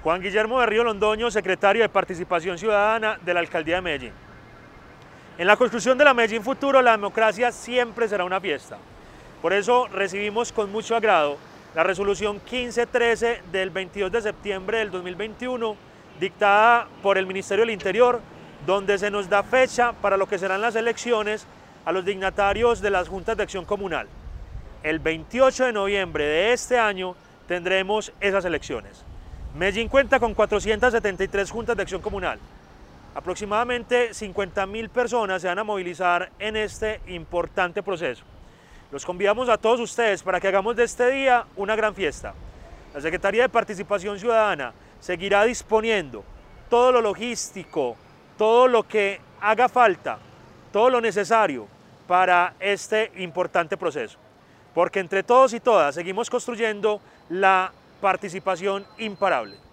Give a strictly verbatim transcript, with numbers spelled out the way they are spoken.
Juan Guillermo de Río Londoño, secretario de Participación Ciudadana de la Alcaldía de Medellín. En la construcción de la Medellín Futuro, la democracia siempre será una fiesta. Por eso recibimos con mucho agrado la resolución quince trece del veintidós de septiembre del dos mil veintiuno, dictada por el Ministerio del Interior, donde se nos da fecha para lo que serán las elecciones a los dignatarios de las Juntas de Acción Comunal. El veintiocho de noviembre de este año tendremos esas elecciones. Medellín cuenta con cuatrocientas setenta y tres juntas de acción comunal. Aproximadamente cincuenta mil personas se van a movilizar en este importante proceso. Los convidamos a todos ustedes para que hagamos de este día una gran fiesta. La Secretaría de Participación Ciudadana seguirá disponiendo todo lo logístico, todo lo que haga falta, todo lo necesario para este importante proceso. Porque entre todos y todas seguimos construyendo la participación imparable.